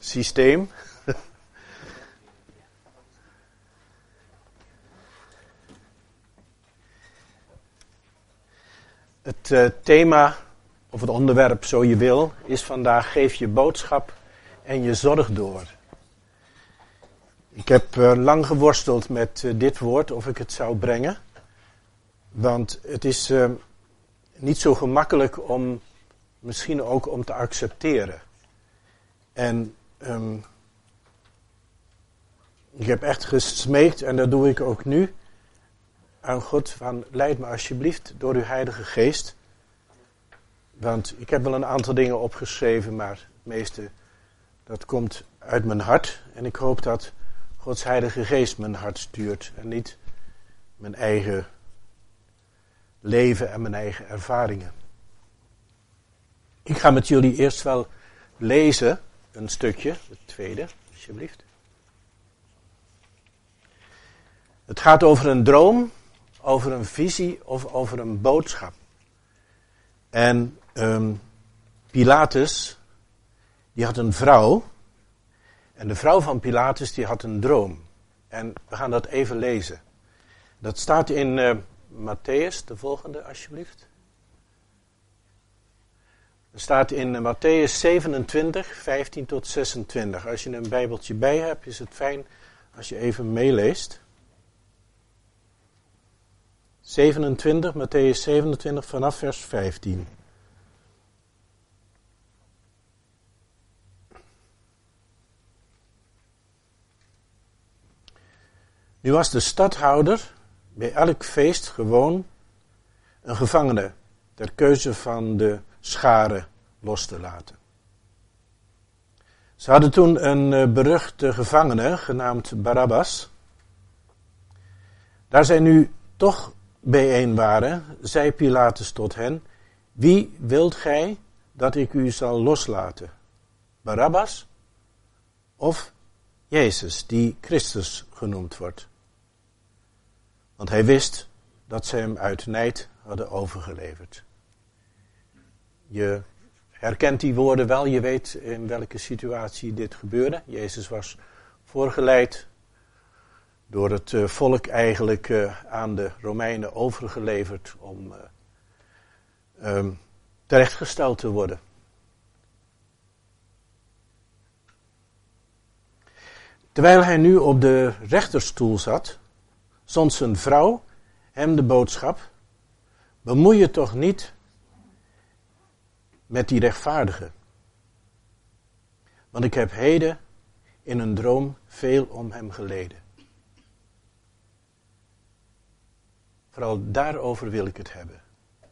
systeem. Het thema, of het onderwerp zo je wil, is vandaag geef je boodschap en je zorg door. Ik heb lang geworsteld met dit woord, of ik het zou brengen. Want het is niet zo gemakkelijk om, misschien ook om te accepteren. En ik heb echt gesmeekt, en dat doe ik ook nu, aan God van leid me alsjeblieft door uw Heilige Geest. Want ik heb wel een aantal dingen opgeschreven, maar het meeste dat komt uit mijn hart. En ik hoop dat Gods Heilige Geest mijn hart stuurt en niet mijn eigen leven en mijn eigen ervaringen. Ik ga met jullie eerst wel lezen, een stukje, het tweede, alsjeblieft. Het gaat over een droom, over een visie of over een boodschap. En Pilatus, die had een vrouw. En de vrouw van Pilatus, die had een droom. En we gaan dat even lezen. Dat staat in Matthäus, de volgende alsjeblieft. Dat staat in Matthäus 27, 15 tot 26. Als je een bijbeltje bij hebt, is het fijn als je even meeleest. 27, Matthäus 27 vanaf vers 15. Nu was de stadhouder bij elk feest gewoon een gevangene ter keuze van de schare los te laten. Ze hadden toen een beruchte gevangene genaamd Barabbas. Daar zij nu toch bijeen waren, zei Pilatus tot hen: wie wilt gij dat ik u zal loslaten? Barabbas of Jezus, die Christus genoemd wordt? Want hij wist dat ze hem uit nijd hadden overgeleverd. Je herkent die woorden wel, je weet in welke situatie dit gebeurde. Jezus was voorgeleid door het volk eigenlijk aan de Romeinen overgeleverd om terechtgesteld te worden. Terwijl hij nu op de rechterstoel zat, zond zijn vrouw hem de boodschap: bemoei je toch niet met die rechtvaardige. Want ik heb heden in een droom veel om hem geleden. Vooral daarover wil ik het hebben.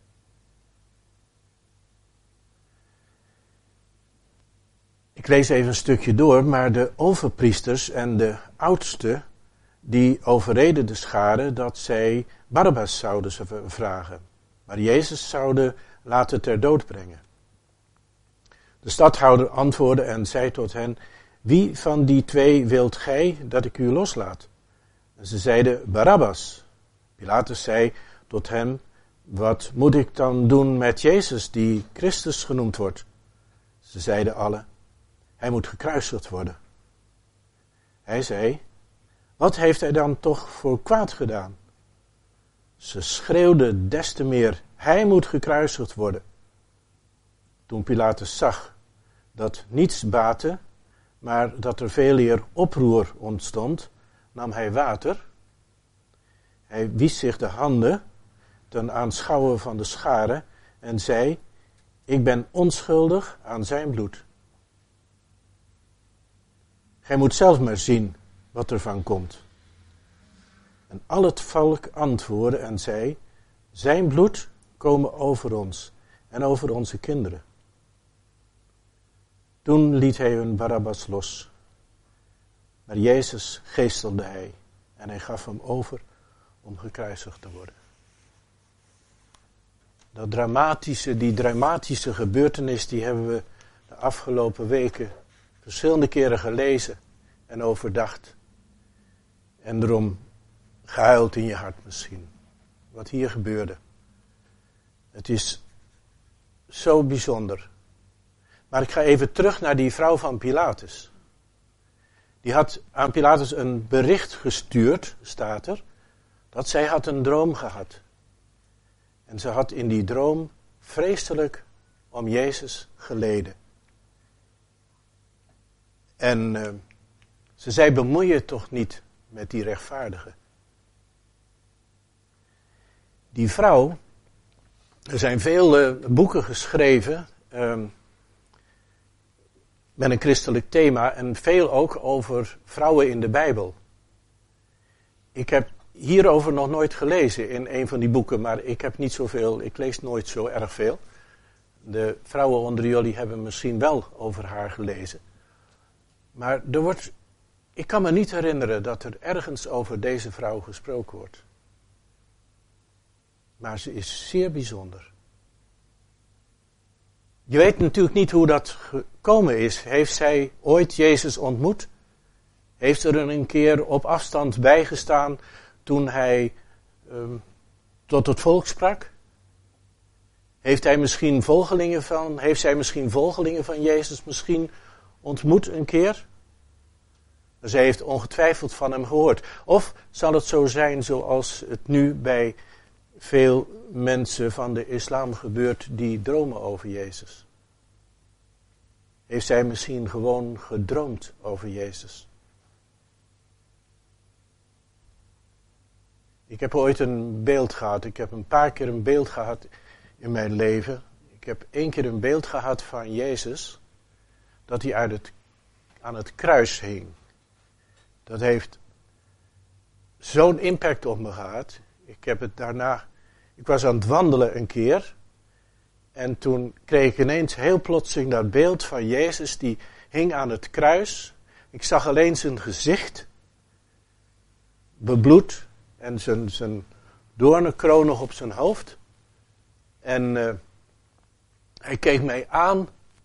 Ik lees even een stukje door, maar de overpriesters en de oudsten, die overreden de schare dat zij Barabbas zouden vragen, maar Jezus zouden laten ter dood brengen. De stadhouder antwoordde en zei tot hen: wie van die twee wilt gij dat ik u loslaat? En ze zeiden: Barabbas. Pilatus zei tot hen: wat moet ik dan doen met Jezus, die Christus genoemd wordt? Ze zeiden alle: hij moet gekruisigd worden. Hij zei: wat heeft hij dan toch voor kwaad gedaan? Ze schreeuwden des te meer: hij moet gekruisigd worden. Toen Pilatus zag dat niets baatte, maar dat er veel eer oproer ontstond, nam hij water. Hij wiesch zich de handen ten aanschouwen van de schare en zei: ik ben onschuldig aan zijn bloed. Gij moet zelf maar zien wat er van komt. En al het volk antwoordde en zei: zijn bloed komen over ons en over onze kinderen. Toen liet hij hun Barabbas los. Maar Jezus geestelde hij en hij gaf hem over om gekruisigd te worden. Die dramatische gebeurtenis, die hebben we de afgelopen weken verschillende keren gelezen en overdacht. En erom gehuild in je hart misschien. Wat hier gebeurde. Het is zo bijzonder. Maar ik ga even terug naar die vrouw van Pilatus. Die had aan Pilatus een bericht gestuurd, staat er, dat zij had een droom gehad. En ze had in die droom vreselijk om Jezus geleden. En ze zei, bemoei je toch niet met die rechtvaardige. Die vrouw, er zijn veel boeken geschreven met een christelijk thema en veel ook over vrouwen in de Bijbel. Ik heb hierover nog nooit gelezen in een van die boeken, maar ik heb niet zoveel, ik lees nooit zo erg veel. De vrouwen onder jullie hebben misschien wel over haar gelezen. Maar ik kan me niet herinneren dat er ergens over deze vrouw gesproken wordt. Maar ze is zeer bijzonder. Je weet natuurlijk niet hoe dat gekomen is. Heeft zij ooit Jezus ontmoet? Heeft er een keer op afstand bijgestaan toen hij tot het volk sprak? Heeft zij misschien volgelingen van Jezus misschien ontmoet een keer? Zij heeft ongetwijfeld van hem gehoord. Of zal het zo zijn zoals het nu bij veel mensen van de islam gebeurt die dromen over Jezus? Heeft zij misschien gewoon gedroomd over Jezus? Ik heb ooit een beeld gehad. Ik heb een paar keer een beeld gehad in mijn leven. Ik heb 1 keer een beeld gehad van Jezus, dat hij aan het kruis hing. Dat heeft zo'n impact op me gehad. Ik was aan het wandelen een keer. En toen kreeg ik ineens heel plotseling dat beeld van Jezus, die hing aan het kruis. Ik zag alleen zijn gezicht, bebloed, en zijn doornenkroon nog op zijn hoofd. En hij keek mij aan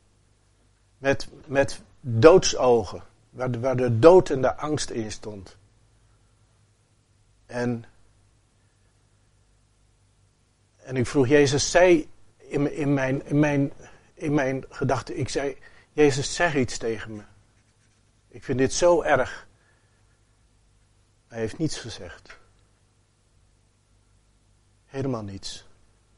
met doodsogen, waar de dood en de angst in stond. En ik vroeg Jezus, zei in mijn gedachten, ik zei, Jezus, zeg iets tegen me. Ik vind dit zo erg. Hij heeft niets gezegd. Helemaal niets.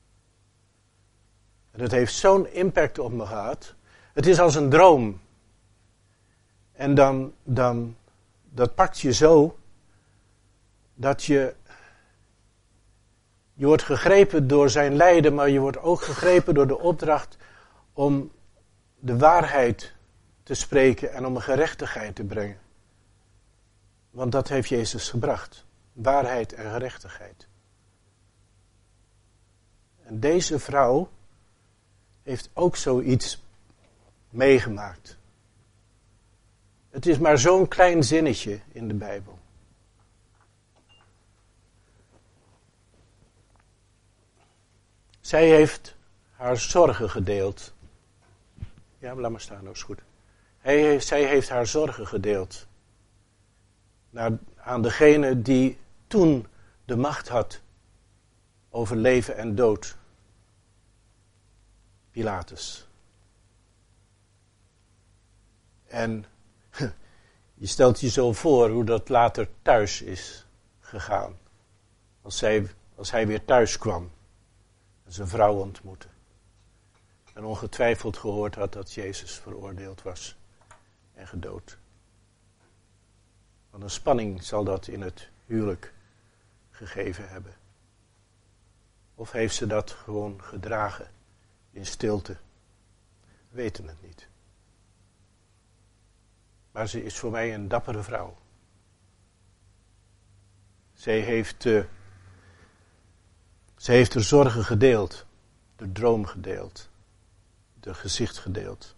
En het heeft zo'n impact op me gehad. Het is als een droom. En dan dat pakt je zo, dat je wordt gegrepen door zijn lijden, maar je wordt ook gegrepen door de opdracht om de waarheid te spreken en om een gerechtigheid te brengen. Want dat heeft Jezus gebracht. Waarheid en gerechtigheid. En deze vrouw heeft ook zoiets meegemaakt. Het is maar zo'n klein zinnetje in de Bijbel. Zij heeft haar zorgen gedeeld. Ja, laat maar staan, dat is goed. Zij heeft haar zorgen gedeeld. Aan degene die toen de macht had over leven en dood. Pilatus. En je stelt je zo voor hoe dat later thuis is gegaan. Als hij weer thuis kwam. En zijn vrouw ontmoette. En ongetwijfeld gehoord had dat Jezus veroordeeld was en gedood. Want een spanning zal dat in het huwelijk gegeven hebben. Of heeft ze dat gewoon gedragen in stilte? We weten het niet. Maar ze is voor mij een dappere vrouw. Zij heeft de zorgen gedeeld, de droom gedeeld, de gezicht gedeeld.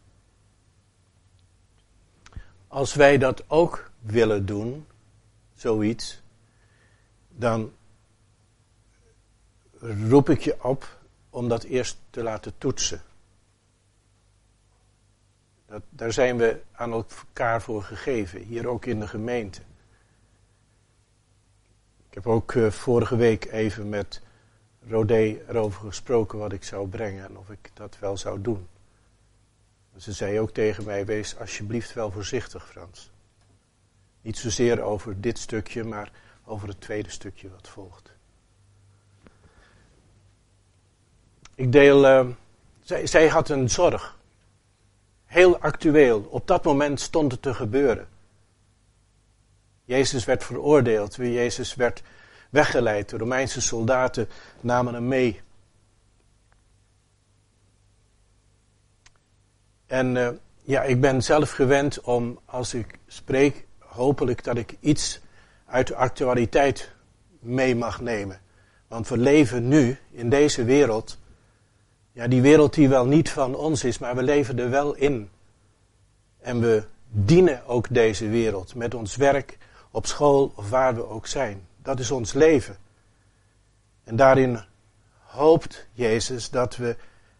Als wij dat ook willen doen, zoiets, dan roep ik je op om dat eerst te laten toetsen. Daar zijn we aan elkaar voor gegeven, hier ook in de gemeente. Ik heb ook vorige week even met Rodé erover gesproken wat ik zou brengen en of ik dat wel zou doen. Ze zei ook tegen mij, wees alsjeblieft wel voorzichtig, Frans. Niet zozeer over dit stukje, maar over het tweede stukje wat volgt. Zij had een zorg. Heel actueel. Op dat moment stond het te gebeuren. Jezus werd veroordeeld. Jezus werd weggeleid. De Romeinse soldaten namen hem mee. En ik ben zelf gewend om, als ik spreek, hopelijk dat ik iets uit de actualiteit mee mag nemen. Want we leven nu in deze wereld. Ja, die wereld die wel niet van ons is, maar we leven er wel in. En we dienen ook deze wereld met ons werk, op school of waar we ook zijn. Dat is ons leven. En daarin hoopt Jezus dat we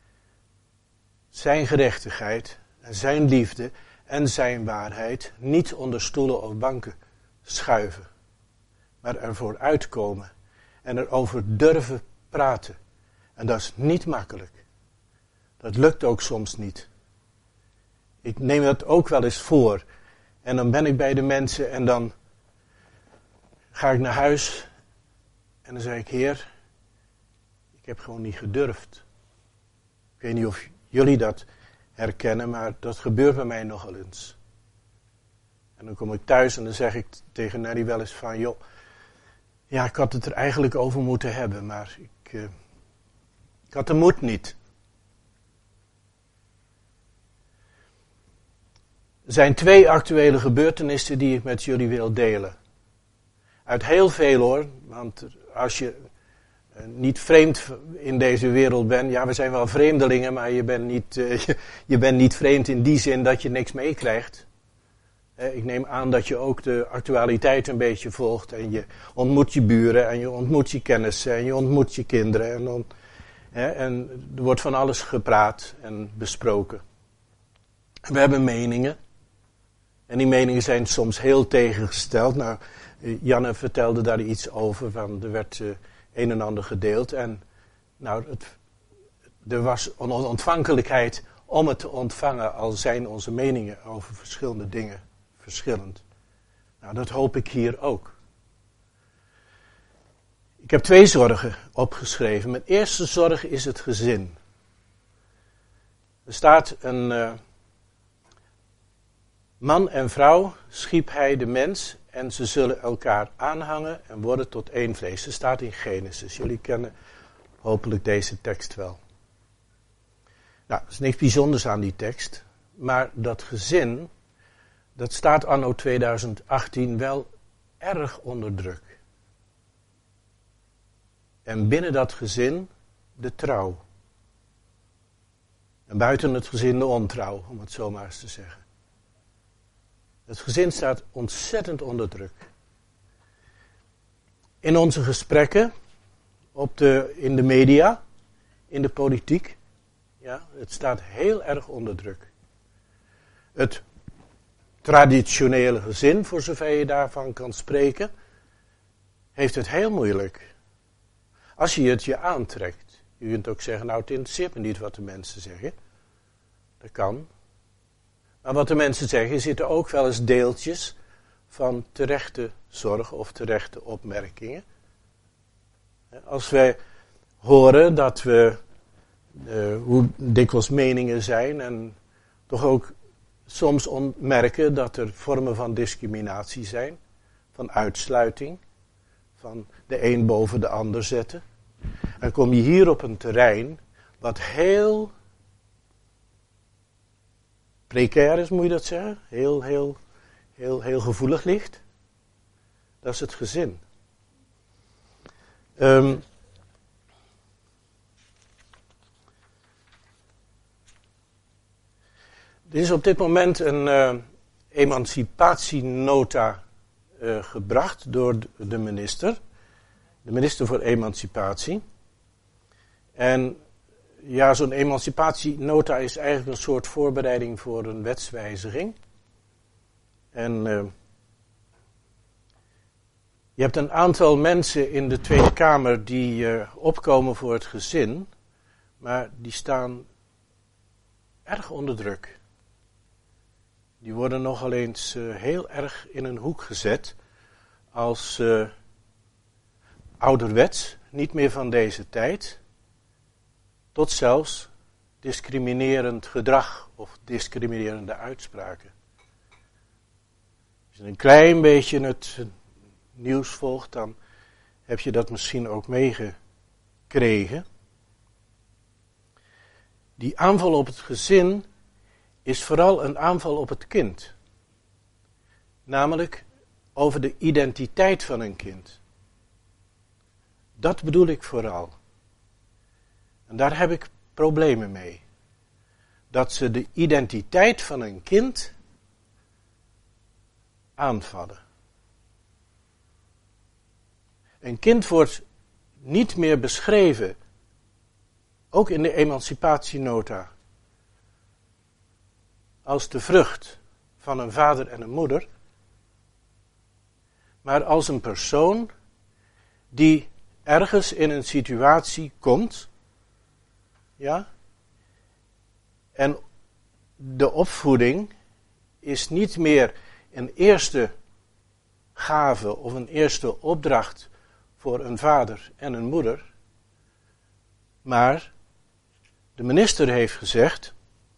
zijn gerechtigheid en zijn liefde en zijn waarheid niet onder stoelen of banken schuiven. Maar ervoor uitkomen en erover durven praten. En dat is niet makkelijk. Dat lukt ook soms niet. Ik neem dat ook wel eens voor. En dan ben ik bij de mensen en dan ga ik naar huis. En dan zeg ik, Heer, ik heb gewoon niet gedurfd. Ik weet niet of jullie dat herkennen, maar dat gebeurt bij mij nogal eens. En dan kom ik thuis en dan zeg ik tegen Nelly wel eens van, joh, ja, ik had het er eigenlijk over moeten hebben, maar ik had de moed niet. Er zijn 2 actuele gebeurtenissen die ik met jullie wil delen. Uit heel veel hoor, want als je niet vreemd in deze wereld bent, ja, we zijn wel vreemdelingen, maar je bent niet vreemd in die zin dat je niks meekrijgt. Ik neem aan dat je ook de actualiteit een beetje volgt en je ontmoet je buren en je ontmoet je kennissen en je ontmoet je kinderen en er wordt van alles gepraat en besproken. We hebben meningen. En die meningen zijn soms heel tegengesteld. Nou, Janne vertelde daar iets over, van er werd een en ander gedeeld. En nou, er was een ontvankelijkheid om het te ontvangen, al zijn onze meningen over verschillende dingen verschillend. Nou, dat hoop ik hier ook. Ik heb 2 zorgen opgeschreven. Mijn eerste zorg is het gezin. Er staat een man en vrouw schiep hij de mens en ze zullen elkaar aanhangen en worden tot één vlees. Dat staat in Genesis. Jullie kennen hopelijk deze tekst wel. Nou, er is niks bijzonders aan die tekst, maar dat gezin, dat staat anno 2018 wel erg onder druk. En binnen dat gezin de trouw. En buiten het gezin de ontrouw, om het zo maar eens te zeggen. Het gezin staat ontzettend onder druk. In onze gesprekken, in de media, in de politiek, ja, het staat heel erg onder druk. Het traditionele gezin, voor zover je daarvan kan spreken, heeft het heel moeilijk. Als je het je aantrekt. Je kunt ook zeggen, nou het interesseert me niet wat de mensen zeggen. Dat kan. Maar wat de mensen zeggen, zitten ook wel eens deeltjes van terechte zorg of terechte opmerkingen. Als wij horen dat we, hoe dikwijls meningen zijn en toch ook soms merken dat er vormen van discriminatie zijn, van uitsluiting, van de een boven de ander zetten. En kom je hier op een terrein wat heel precair is, moet je dat zeggen? Heel gevoelig ligt. Dat is het gezin. Er is op dit moment een emancipatienota gebracht door de minister. De minister voor Emancipatie. En ja, zo'n emancipatienota is eigenlijk een soort voorbereiding voor een wetswijziging. En je hebt een aantal mensen in de Tweede Kamer die opkomen voor het gezin, maar die staan erg onder druk. die worden nogal eens heel erg in een hoek gezet als ouderwets, niet meer van deze tijd, tot zelfs discriminerend gedrag of discriminerende uitspraken. Als je een klein beetje het nieuws volgt, dan heb je dat misschien ook meegekregen. Die aanval op het gezin is vooral een aanval op het kind. Namelijk over de identiteit van een kind. Dat bedoel ik vooral. En daar heb ik problemen mee. Dat ze de identiteit van een kind aanvallen. Een kind wordt niet meer beschreven, ook in de emancipatienota, als de vrucht van een vader en een moeder, maar als een persoon die ergens in een situatie komt, ja, en de opvoeding is niet meer een eerste gave of een eerste opdracht voor een vader en een moeder, maar de minister heeft gezegd,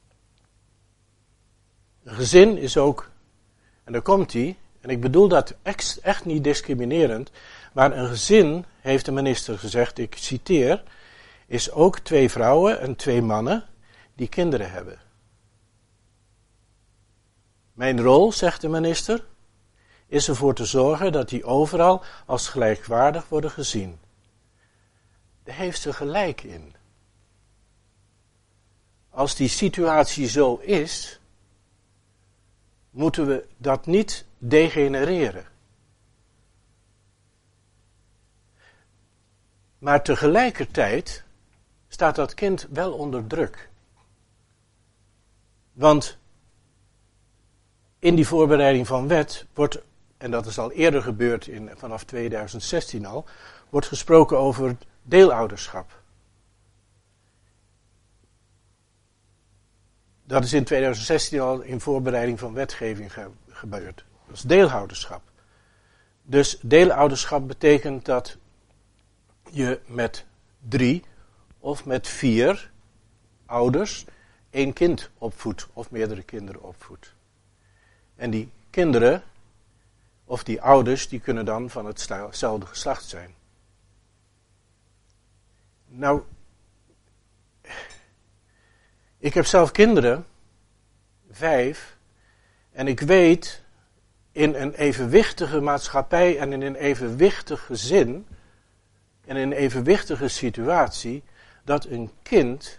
een gezin is ook, en daar komt hij, en ik bedoel dat echt niet discriminerend, maar een gezin, heeft de minister gezegd, ik citeer, is ook 2 vrouwen en 2 mannen die kinderen hebben. Mijn rol, zegt de minister, is ervoor te zorgen dat die overal als gelijkwaardig worden gezien. Daar heeft ze gelijk in. Als die situatie zo is, moeten we dat niet degenereren. Maar tegelijkertijd staat dat kind wel onder druk. Want in die voorbereiding van wet wordt, en dat is al eerder gebeurd vanaf 2016 al, wordt gesproken over deelouderschap. Dat is in 2016 al in voorbereiding van wetgeving gebeurd. Dat is deelhouderschap. Dus deelouderschap betekent dat je met 3 of met 4 ouders 1 kind opvoedt of meerdere kinderen opvoedt. En die kinderen, of die ouders, die kunnen dan van hetzelfde geslacht zijn. Nou, ik heb zelf kinderen, 5, en ik weet, in een evenwichtige maatschappij en in een evenwichtig gezin, en in een evenwichtige situatie, dat een kind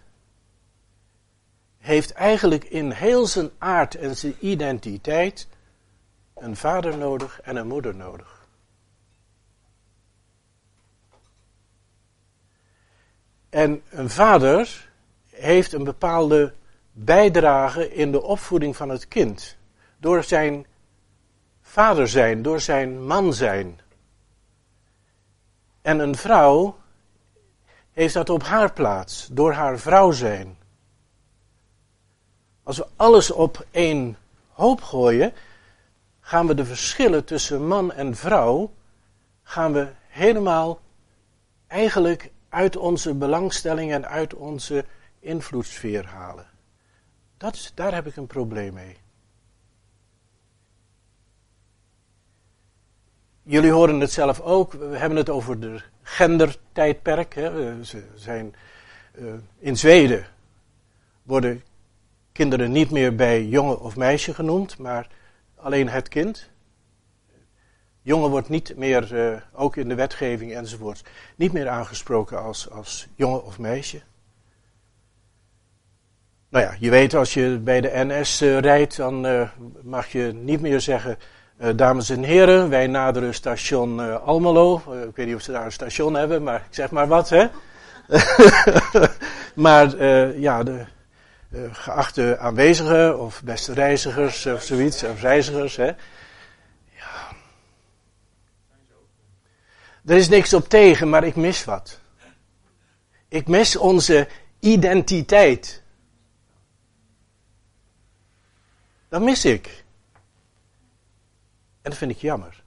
heeft eigenlijk in heel zijn aard en zijn identiteit een vader nodig en een moeder nodig. En een vader heeft een bepaalde bijdrage in de opvoeding van het kind. Door zijn vader zijn, door zijn man zijn. En een vrouw heeft dat op haar plaats, door haar vrouw zijn. Als we alles op één hoop gooien, gaan we de verschillen tussen man en vrouw, gaan we helemaal eigenlijk uit onze belangstelling en uit onze invloedssfeer halen. Daar heb ik een probleem mee. Jullie horen het zelf ook, we hebben het over de gendertijdperk. Hè. Ze zijn, in Zweden worden kinderen niet meer bij jongen of meisje genoemd, maar alleen het kind. Jongen wordt niet meer, ook in de wetgeving enzovoort, niet meer aangesproken als jongen of meisje. Nou ja, je weet, als je bij de NS rijdt, dan mag je niet meer zeggen, dames en heren, wij naderen station Almelo. Ik weet niet of ze daar een station hebben, maar ik zeg maar wat, hè. Maar ja, de geachte aanwezigen of beste reizigers of zoiets, of reizigers, hè. Ja. Er is niks op tegen, maar ik mis wat. Ik mis onze identiteit. Dat mis ik. En dat vind ik jammer.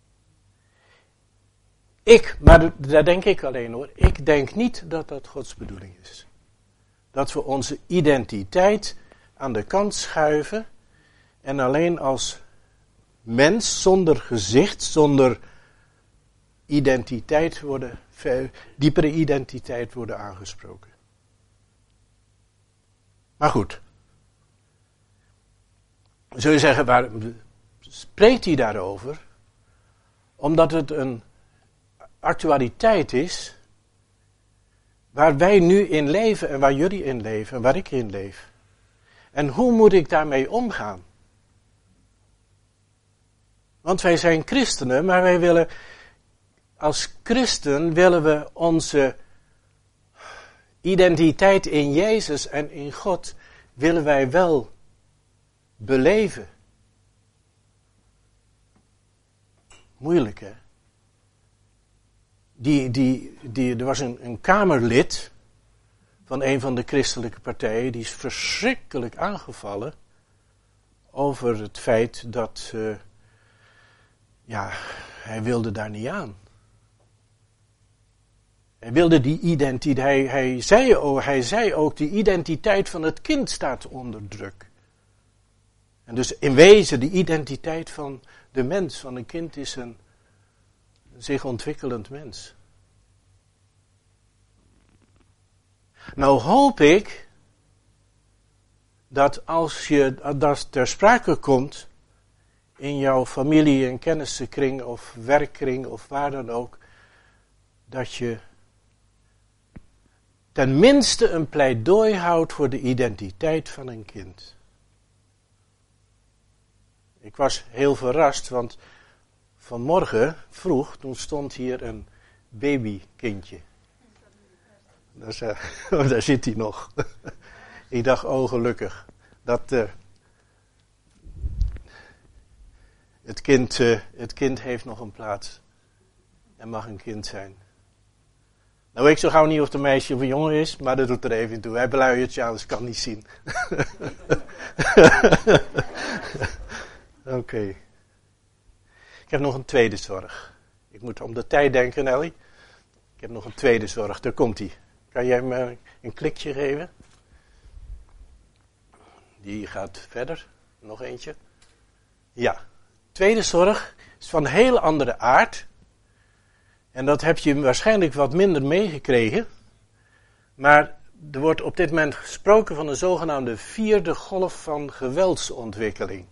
Maar daar denk ik alleen hoor. Ik denk niet dat dat Gods bedoeling is. Dat we onze identiteit aan de kant schuiven en alleen als mens zonder gezicht, zonder identiteit diepere identiteit worden aangesproken. Maar goed. Zul je zeggen, waar spreekt hij daarover? Omdat het een actualiteit is waar wij nu in leven en waar jullie in leven en waar ik in leef. En hoe moet ik daarmee omgaan? Want wij zijn christenen, maar wij willen, als christen willen we onze identiteit in Jezus en in God, willen wij wel beleven. Moeilijk, hè? Er was een Kamerlid van een van de christelijke partijen, die is verschrikkelijk aangevallen over het feit dat, hij wilde daar niet aan. Hij wilde die identiteit, hij zei ook, die identiteit van het kind staat onder druk. En dus in wezen, de identiteit van de mens, van een kind, is een zich ontwikkelend mens. Nou hoop ik dat als dat ter sprake komt in jouw familie- en kennissenkring of werkkring of waar dan ook, dat je tenminste een pleidooi houdt voor de identiteit van een kind. Ik was heel verrast, want vanmorgen vroeg, toen stond hier een babykindje. Daar zit hij nog. Ik dacht, oh gelukkig. Dat het kind heeft nog een plaats. En mag een kind zijn. Nou, ik zo gauw niet of het een meisje of een jongen is, maar dat doet er even toe. Hij beluiert je, anders kan niet zien. Oké. Ik heb nog een tweede zorg. Ik moet om de tijd denken, Ellie. Ik heb nog een tweede zorg, daar komt hij. Kan jij me een klikje geven? Die gaat verder. Nog eentje. Ja. Tweede zorg is van een heel andere aard. En dat heb je waarschijnlijk wat minder meegekregen. Maar er wordt op dit moment gesproken van een zogenaamde 4e golf van geweldsontwikkeling.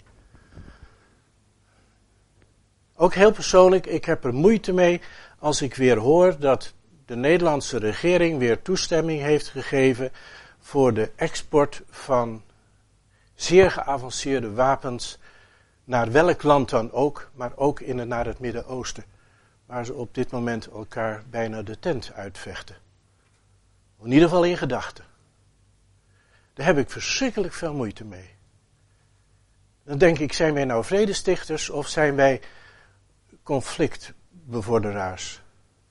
Ook heel persoonlijk, ik heb er moeite mee als ik weer hoor dat de Nederlandse regering weer toestemming heeft gegeven voor de export van zeer geavanceerde wapens naar welk land dan ook, maar ook naar het Midden-Oosten, waar ze op dit moment elkaar bijna de tent uitvechten. In ieder geval in gedachten. Daar heb ik verschrikkelijk veel moeite mee. Dan denk ik, zijn wij nou vredestichters of zijn wij conflictbevorderaars?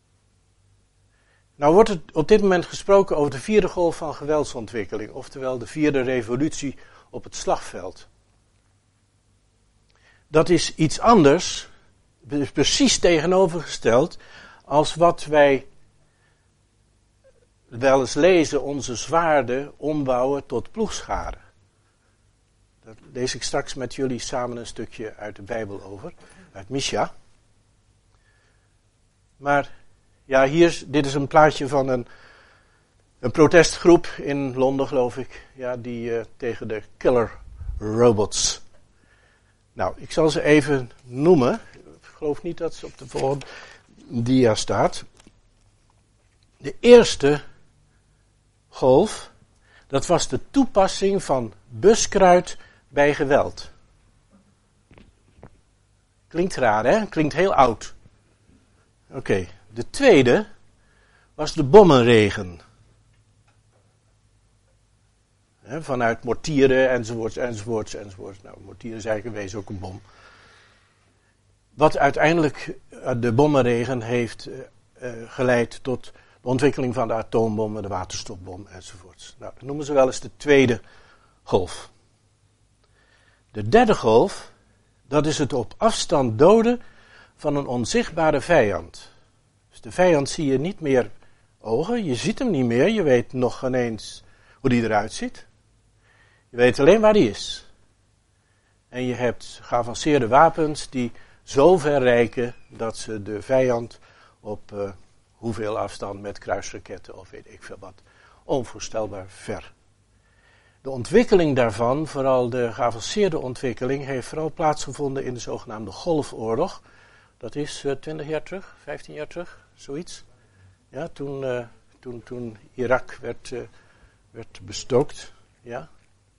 Nou wordt het op dit moment gesproken over de 4e golf van geweldsontwikkeling, oftewel de 4e revolutie op het slagveld. Dat is iets anders, precies tegenovergesteld, als wat wij wel eens lezen, onze zwaarden ombouwen tot ploegscharen. Daar lees ik straks met jullie samen een stukje uit de Bijbel over, uit Micha. Maar ja, dit is een plaatje van een protestgroep in Londen, geloof ik. Ja, die tegen de killer robots. Nou, ik zal ze even noemen. Ik geloof niet dat ze op de volgende dia staat. De eerste golf, dat was de toepassing van buskruid bij geweld. Klinkt raar, hè? Klinkt heel oud. Oké. De tweede was de bommenregen. Vanuit mortieren enzovoorts. Nou, mortieren is eigenlijk in wezen ook een bom. Wat uiteindelijk de bommenregen heeft geleid tot de ontwikkeling van de atoombom, de waterstofbom enzovoorts. Nou, dat noemen ze wel eens de tweede golf. De derde golf, Dat is het op afstand doden van een onzichtbare vijand. Dus de vijand zie je niet meer ogen, je ziet hem niet meer, je weet nog geen eens hoe die eruit ziet. Je weet alleen waar die is. En je hebt geavanceerde wapens die zo ver reiken dat ze de vijand op hoeveel afstand met kruisraketten of weet ik veel wat, onvoorstelbaar ver. De ontwikkeling daarvan, vooral de geavanceerde ontwikkeling, heeft vooral plaatsgevonden in de zogenaamde Golfoorlog. Dat is 20 jaar terug, 15 jaar terug, zoiets. Ja, toen Irak werd bestookt. Ja.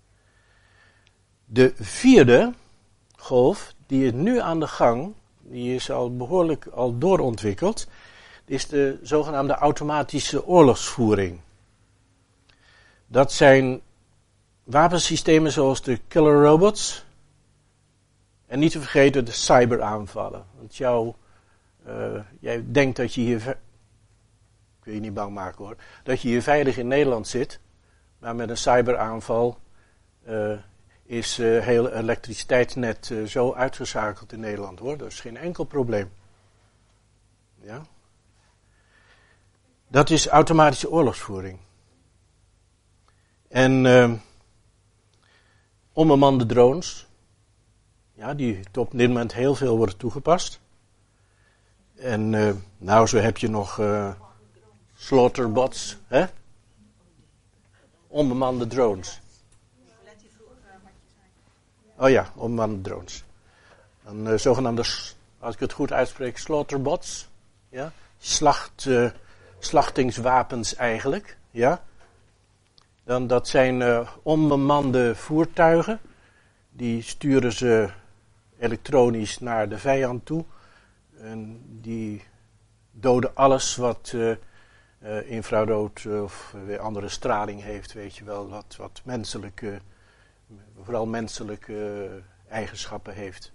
De vierde golf, die is nu aan de gang, die is al behoorlijk doorontwikkeld, is de zogenaamde automatische oorlogsvoering. Dat zijn wapensystemen zoals de killer robots. En niet te vergeten de cyberaanvallen. Want jij denkt dat je hier, ik wil je niet bang maken hoor, dat je hier veilig in Nederland zit. Maar met een cyberaanval is heel elektriciteitsnet zo uitgeschakeld in Nederland hoor. Dat is geen enkel probleem. Ja? Dat is automatische oorlogsvoering. En onbemande drones, ja, die op dit moment heel veel worden toegepast. En zo heb je nog slaughterbots, hè? Onbemande drones. Oh ja, onbemande drones. Dan zogenaamde, als ik het goed uitspreek, slaughterbots. Ja? Slachtingswapens eigenlijk, ja. Dan, dat zijn onbemande voertuigen. Die sturen ze elektronisch naar de vijand toe. En die doden alles wat infrarood of weer andere straling heeft, weet je wel. Wat menselijke, vooral menselijke eigenschappen heeft.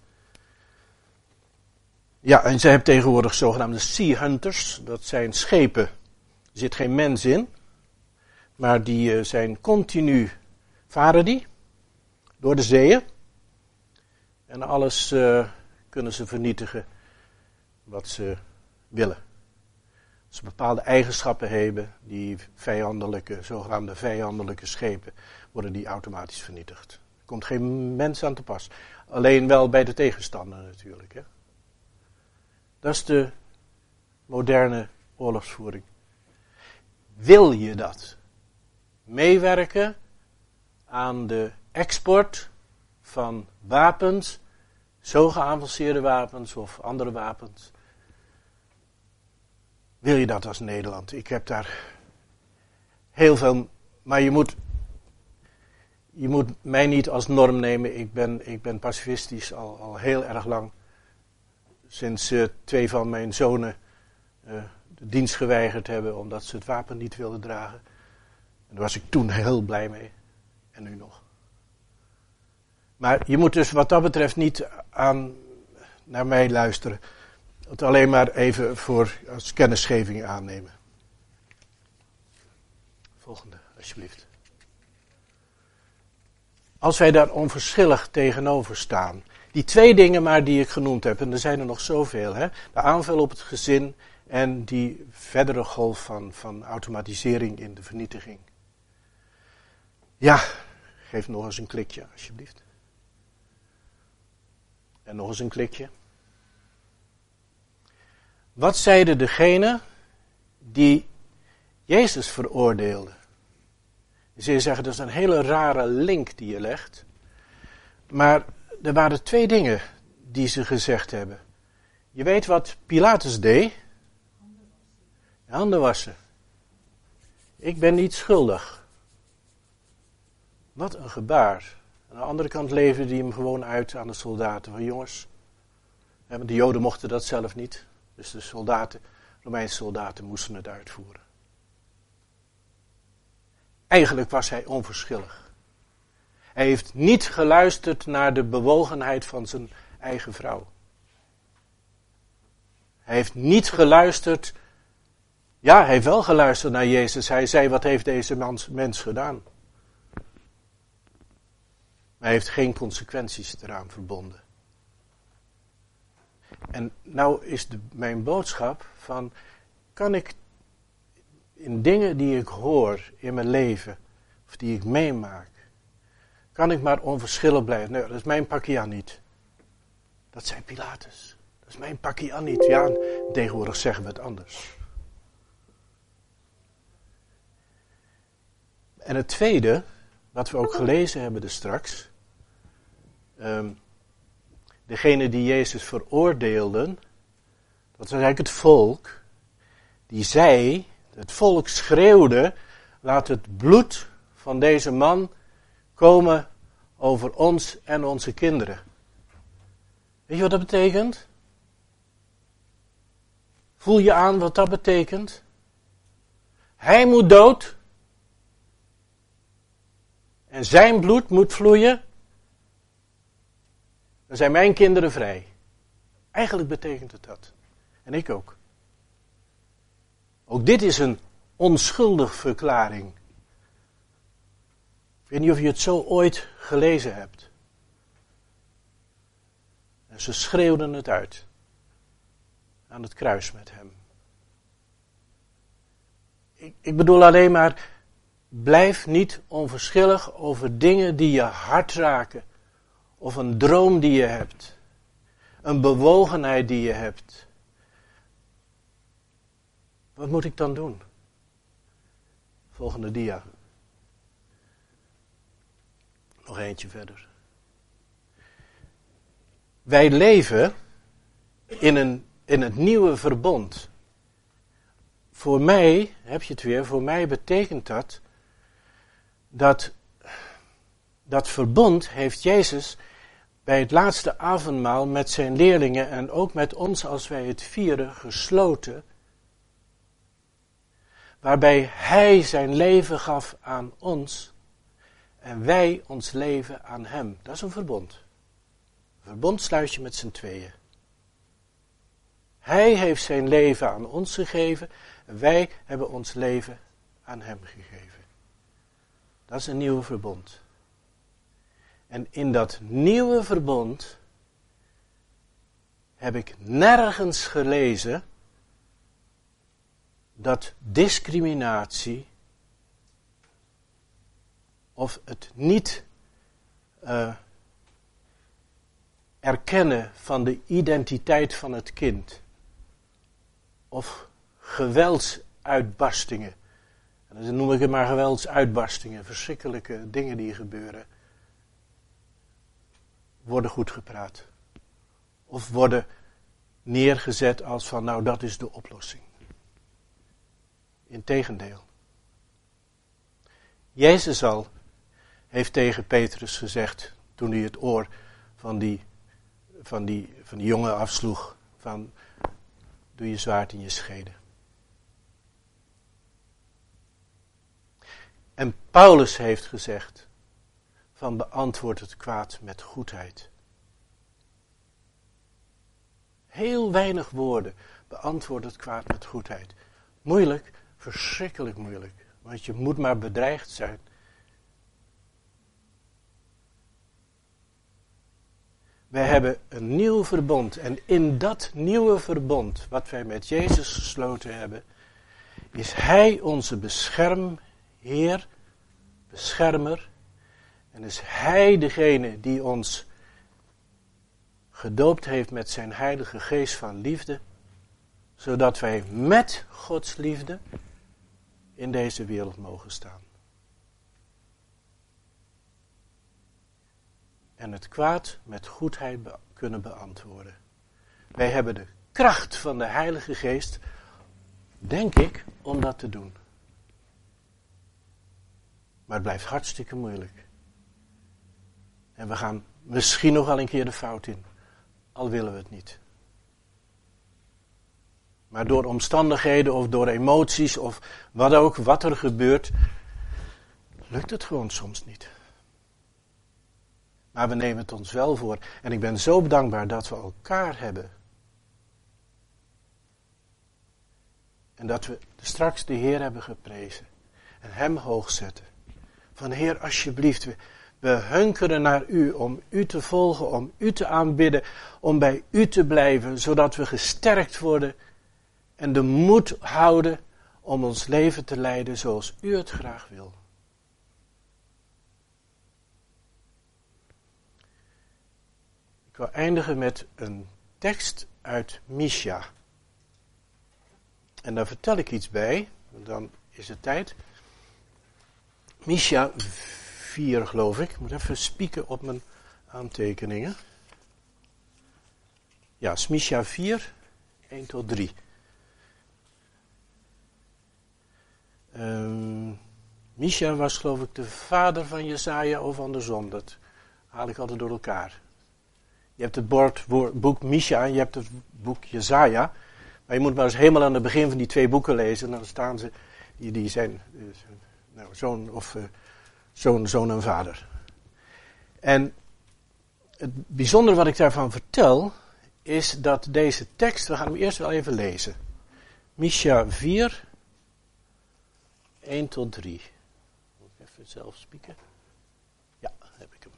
Ja, en ze hebben tegenwoordig zogenaamde Sea Hunters. Dat zijn schepen. Er zit geen mens in. Maar die zijn continu, varen die door de zeeën. En alles kunnen ze vernietigen wat ze willen. Als ze bepaalde eigenschappen hebben, die zogenaamde vijandelijke schepen, worden die automatisch vernietigd. Er komt geen mens aan te pas. Alleen wel bij de tegenstander natuurlijk. Hè. Dat is de moderne oorlogsvoering. Wil je dat? Meewerken aan de export van wapens, zo geavanceerde wapens of andere wapens. Wil je dat als Nederland? Ik heb daar heel veel, maar je moet mij niet als norm nemen. Ik ben pacifistisch al heel erg lang. Sinds 2 van mijn zonen de dienst geweigerd hebben omdat ze het wapen niet wilden dragen. En daar was ik toen heel blij mee. En nu nog. Maar je moet dus wat dat betreft niet naar mij luisteren. Het alleen maar even als kennisgeving aannemen. Volgende, alsjeblieft. Als wij daar onverschillig tegenover staan. Die 2 dingen maar die ik genoemd heb. En er zijn er nog zoveel. Hè? De aanval op het gezin. En die verdere golf van automatisering in de vernietiging. Ja, geef nog eens een klikje, alsjeblieft. En nog eens een klikje. Wat zeiden degenen die Jezus veroordeelden? Je zou zeggen, dat is een hele rare link die je legt. Maar er waren 2 dingen die ze gezegd hebben. Je weet wat Pilatus deed? Handen wassen. Ik ben niet schuldig. Wat een gebaar. Aan de andere kant leefden die hem gewoon uit aan de soldaten. Van jongens, de Joden mochten dat zelf niet. Dus de Romeinse soldaten moesten het uitvoeren. Eigenlijk was hij onverschillig. Hij heeft niet geluisterd naar de bewogenheid van zijn eigen vrouw. Hij heeft niet geluisterd. Ja, hij heeft wel geluisterd naar Jezus. Hij zei, wat heeft deze mens gedaan? Maar hij heeft geen consequenties eraan verbonden. En nou is mijn boodschap van, kan ik in dingen die ik hoor in mijn leven, of die ik meemaak, kan ik maar onverschillig blijven? Nee, dat is mijn pakje aan niet. Dat zei Pilatus. Dat is mijn pakje aan niet. Ja, tegenwoordig zeggen we het anders. En het tweede, wat we ook gelezen hebben dus straks. Degene die Jezus veroordeelden, dat was eigenlijk het volk. Die zei, het volk schreeuwde, laat het bloed van deze man komen over ons en onze kinderen. Weet je wat dat betekent? Voel je aan wat dat betekent? Hij moet dood. En zijn bloed moet vloeien. Dan zijn mijn kinderen vrij. Eigenlijk betekent het dat. En ik ook. Ook dit is een onschuldig verklaring. Ik weet niet of je het zo ooit gelezen hebt. En ze schreeuwden het uit. Aan het kruis met hem. Ik bedoel alleen maar, blijf niet onverschillig over dingen die je hart raken. Of een droom die je hebt. Een bewogenheid die je hebt. Wat moet ik dan doen? Volgende dia. Nog eentje verder. Wij leven in het nieuwe verbond. Voor mij, heb je het weer, voor mij betekent dat verbond heeft Jezus bij het laatste avondmaal met zijn leerlingen en ook met ons als wij het vieren gesloten. Waarbij hij zijn leven gaf aan ons en wij ons leven aan hem. Dat is een verbond. Een verbond sluit je met z'n tweeën. Hij heeft zijn leven aan ons gegeven en wij hebben ons leven aan hem gegeven. Dat is een nieuwe verbond. En in dat nieuwe verbond heb ik nergens gelezen dat discriminatie of het niet erkennen van de identiteit van het kind of geweldsuitbarstingen, en dan noem ik het maar geweldsuitbarstingen, verschrikkelijke dingen die gebeuren, worden goed gepraat. Of worden neergezet als van, nou dat is de oplossing. Integendeel. Jezus al heeft tegen Petrus gezegd, toen hij het oor van die jongen afsloeg, van doe je zwaard in je schede. En Paulus heeft gezegd, van beantwoord het kwaad met goedheid. Heel weinig woorden, beantwoord het kwaad met goedheid. Moeilijk, verschrikkelijk moeilijk, want je moet maar bedreigd zijn. Wij hebben een nieuw verbond en in dat nieuwe verbond, wat wij met Jezus gesloten hebben, is Hij onze beschermheer, beschermer. En is Hij degene die ons gedoopt heeft met zijn heilige geest van liefde, zodat wij met Gods liefde in deze wereld mogen staan. En het kwaad met goedheid kunnen beantwoorden. Wij hebben de kracht van de Heilige Geest, denk ik, om dat te doen. Maar het blijft hartstikke moeilijk. En we gaan misschien nog wel een keer de fout in. Al willen we het niet. Maar door omstandigheden of door emoties of wat ook, wat er gebeurt, lukt het gewoon soms niet. Maar we nemen het ons wel voor. En ik ben zo dankbaar dat we elkaar hebben. En dat we straks de Heer hebben geprezen. En hem hoog zetten. Van Heer, alsjeblieft, we We hunkeren naar u, om u te volgen, om u te aanbidden, om bij u te blijven, zodat we gesterkt worden en de moed houden om ons leven te leiden zoals u het graag wil. Ik wil eindigen met een tekst uit Micha. En daar vertel ik iets bij, dan is het tijd. Micha 4, geloof ik. Ik moet even spieken op mijn aantekeningen. Ja, Micha 4, 1 tot 3. Micha was, geloof ik, de vader van Jesaja of andersom. Dat haal ik altijd door elkaar. Je hebt het boek Micha en je hebt het boek Jesaja. Maar je moet maar eens helemaal aan het begin van die twee boeken lezen. Dan staan ze, die zijn zoon en vader. En het bijzondere wat ik daarvan vertel, is dat deze tekst, we gaan hem eerst wel even lezen. Micha 4, 1 tot 3. Moet ik even zelf spieken? Ja, heb ik hem.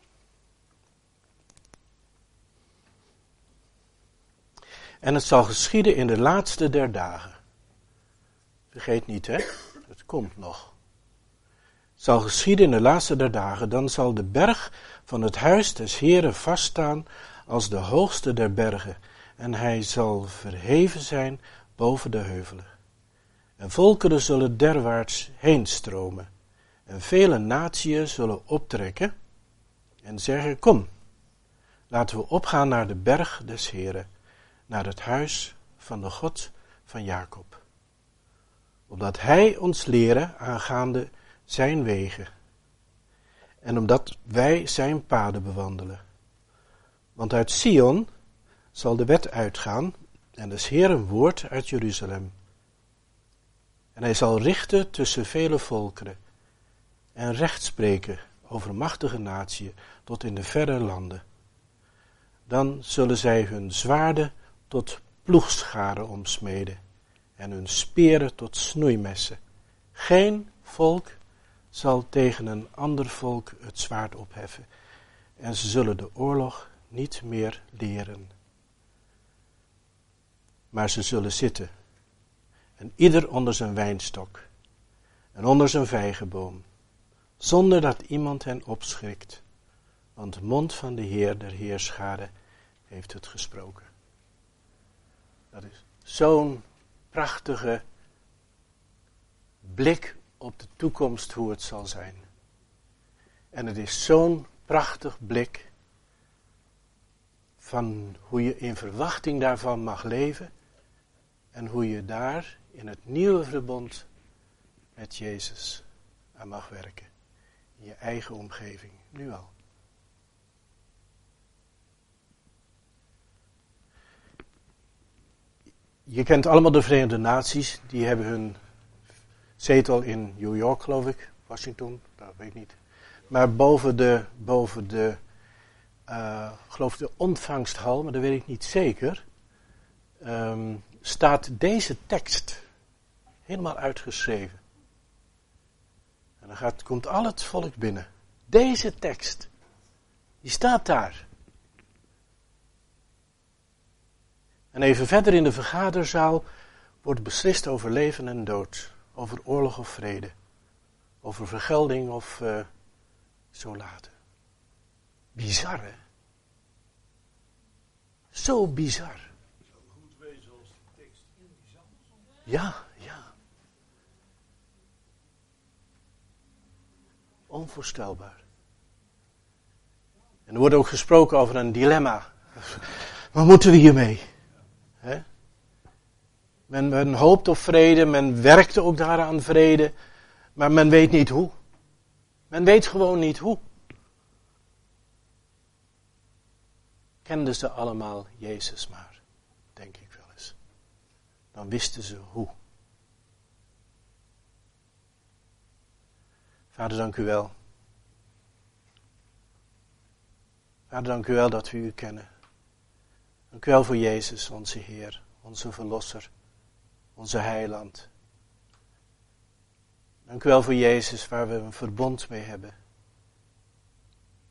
En het zal geschieden in de laatste der dagen. Vergeet niet, hè? Het komt nog. Het zal geschieden in de laatste der dagen, dan zal de berg van het huis des Heeren vaststaan als de hoogste der bergen. En hij zal verheven zijn boven de heuvelen. En volkeren zullen derwaarts heen stromen. En vele natieën zullen optrekken en zeggen, kom, laten we opgaan naar de berg des Heeren, naar het huis van de God van Jacob. Opdat hij ons leren aangaande zijn wegen. En omdat wij zijn paden bewandelen. Want uit Sion zal de wet uitgaan en des Heeren woord uit Jeruzalem. En hij zal richten tussen vele volkeren en recht spreken over machtige natieën tot in de verre landen. Dan zullen zij hun zwaarden tot ploegscharen omsmeden en hun speren tot snoeimessen. Geen volk zal tegen een ander volk het zwaard opheffen en ze zullen de oorlog niet meer leren. Maar ze zullen zitten en ieder onder zijn wijnstok en onder zijn vijgenboom, zonder dat iemand hen opschrikt, want de mond van de Heer der Heerscharen heeft het gesproken. Dat is zo'n prachtige blik op de toekomst hoe het zal zijn. En het is zo'n prachtig blik van hoe je in verwachting daarvan mag leven en hoe je daar in het nieuwe verbond met Jezus aan mag werken. In je eigen omgeving, nu al. Je kent allemaal de Verenigde Naties, die hebben hun zetel in New York, geloof ik, Washington, dat weet ik niet. Maar boven de geloof de ontvangsthal, maar dat weet ik niet zeker, staat deze tekst helemaal uitgeschreven. En dan komt al het volk binnen. Deze tekst, die staat daar. En even verder in de vergaderzaal wordt beslist over leven en dood. Over oorlog of vrede. Over vergelding of zo laten. Bizar, hè? Zo bizar. Het zou goed wezen als de tekst in die zaal stond. Ja. Onvoorstelbaar. En er wordt ook gesproken over een dilemma. Wat moeten we hiermee? Hè? Men hoopt op vrede, men werkt ook daaraan vrede, maar men weet niet hoe. Men weet gewoon niet hoe. Kenden ze allemaal Jezus maar, denk ik wel eens. Dan wisten ze hoe. Vader, dank u wel. Vader, dank u wel dat we u kennen. Dank u wel voor Jezus, onze Heer, onze Verlosser, onze Heiland. Dank u wel voor Jezus, waar we een verbond mee hebben.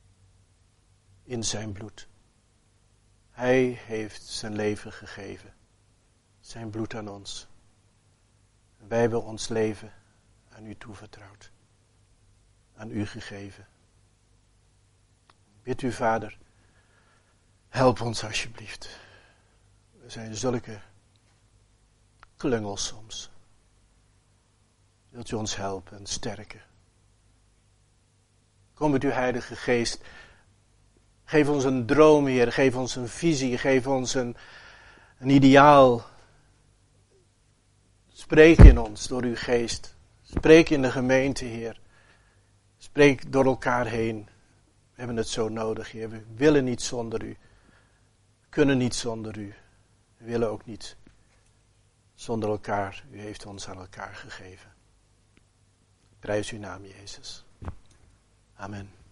in zijn bloed. Hij heeft zijn leven gegeven. Zijn bloed aan ons. Wij hebben ons leven aan u toevertrouwd. Aan u gegeven. Bid u, Vader, help ons alsjeblieft. We zijn zulke klungels soms. Wilt u ons helpen en sterken? Kom met uw Heilige Geest. Geef ons een droom, Heer. Geef ons een visie. Geef ons een ideaal. Spreek in ons door uw Geest. Spreek in de gemeente, Heer. Spreek door elkaar heen. We hebben het zo nodig, Heer. We willen niet zonder u. We kunnen niet zonder u. We willen ook niet zonder elkaar. U heeft ons aan elkaar gegeven. Prijs uw naam, Jezus. Amen.